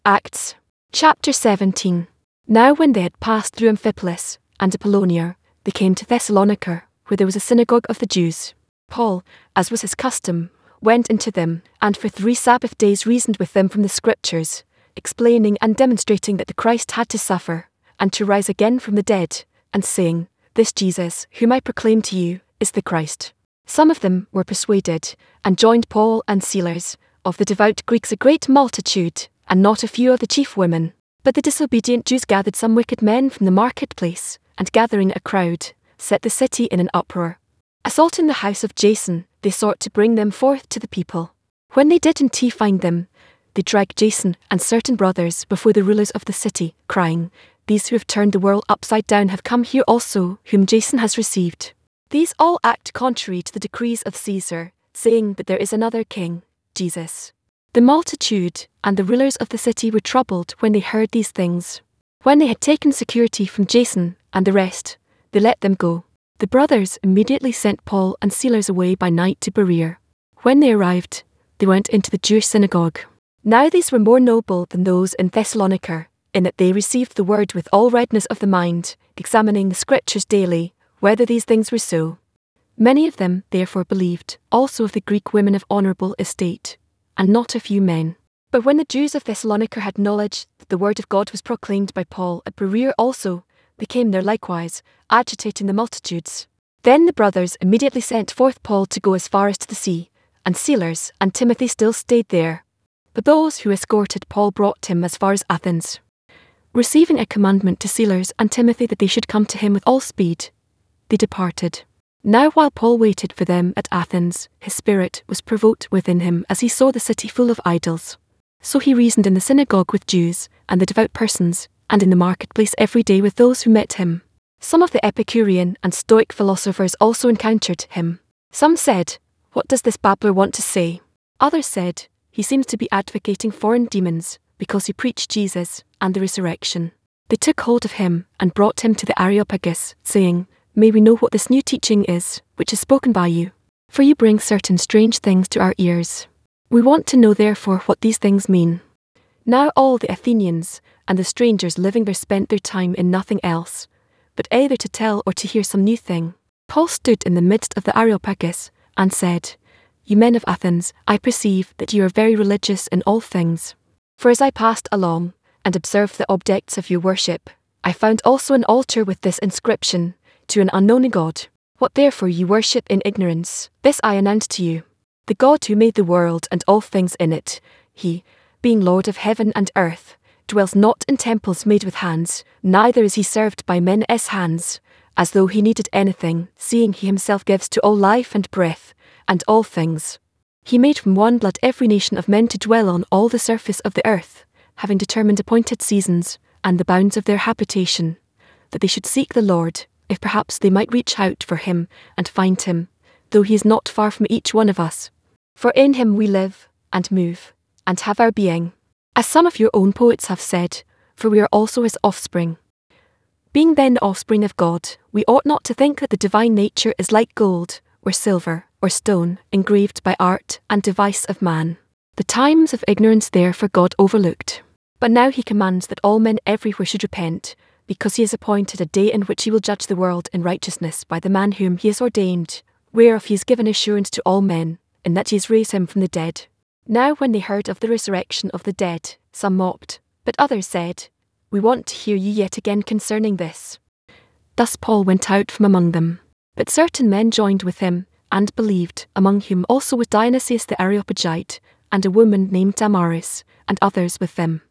Acts chapter 17. Now when they had passed through Amphipolis and Apollonia, they came to Thessalonica, where there was a synagogue of the Jews. Paul, as was his custom, went into them, and for 3 Sabbath days reasoned with them from the Scriptures, explaining and demonstrating that the Christ had to suffer, and to rise again from the dead, and saying, This Jesus, whom I proclaim to you, is the Christ. Some of them were persuaded, and joined Paul and Silas, of the devout Greeks a great multitude, and not a few of the chief women. But the disobedient Jews gathered some wicked men from the marketplace, and gathering a crowd, set the city in an uproar. Assaulting the house of Jason, they sought to bring them forth to the people. When they did indeed find them, they dragged Jason and certain brothers before the rulers of the city, crying, These who have turned the world upside down have come here also, whom Jason has received. These all act contrary to the decrees of Caesar, saying that there is another king, Jesus. The multitude and the rulers of the city were troubled when they heard these things. When they had taken security from Jason and the rest, they let them go. The brothers immediately sent Paul and Silas away by night to Berea. When they arrived, they went into the Jewish synagogue. Now these were more noble than those in Thessalonica, in that they received the word with all readiness of the mind, examining the Scriptures daily, whether these things were so. Many of them therefore believed, also of the Greek women of honourable estate, and not a few men. But when the Jews of Thessalonica had knowledge that the word of God was proclaimed by Paul at Berea also, they came there likewise, agitating the multitudes. Then the brothers immediately sent forth Paul to go as far as to the sea, and Silas and Timothy still stayed there. But those who escorted Paul brought him as far as Athens. Receiving a commandment to Silas and Timothy that they should come to him with all speed, they departed. Now while Paul waited for them at Athens, his spirit was provoked within him as he saw the city full of idols. So he reasoned in the synagogue with Jews and the devout persons, and in the marketplace every day with those who met him. Some of the Epicurean and Stoic philosophers also encountered him. Some said, What does this babbler want to say? Others said, He seems to be advocating foreign demons, because he preached Jesus and the resurrection. They took hold of him and brought him to the Areopagus, saying, May we know what this new teaching is, which is spoken by you? For you bring certain strange things to our ears. We want to know therefore what these things mean. Now all the Athenians and the strangers living there spent their time in nothing else, but either to tell or to hear some new thing. Paul stood in the midst of the Areopagus, and said, You men of Athens, I perceive that you are very religious in all things. For as I passed along, and observed the objects of your worship, I found also an altar with this inscription, To an unknown God. What therefore you worship in ignorance, this I announce to you. The God who made the world and all things in it, he, being Lord of heaven and earth, dwells not in temples made with hands, neither is he served by men's hands, as though he needed anything, seeing he himself gives to all life and breath, and all things. He made from one blood every nation of men to dwell on all the surface of the earth, having determined appointed seasons, and the bounds of their habitation, that they should seek the Lord, if perhaps they might reach out for him and find him, though he is not far from each one of us. For in him we live, and move, and have our being. As some of your own poets have said, for we are also his offspring. Being then the offspring of God, we ought not to think that the divine nature is like gold, or silver, or stone, engraved by art and device of man. The times of ignorance therefore God overlooked. But now he commands that all men everywhere should repent, because he has appointed a day in which he will judge the world in righteousness by the man whom he has ordained, whereof he has given assurance to all men, in that he has raised him from the dead. Now when they heard of the resurrection of the dead, some mocked, but others said, We want to hear you yet again concerning this. Thus Paul went out from among them. But certain men joined with him, and believed, among whom also was Dionysius the Areopagite, and a woman named Damaris, and others with them.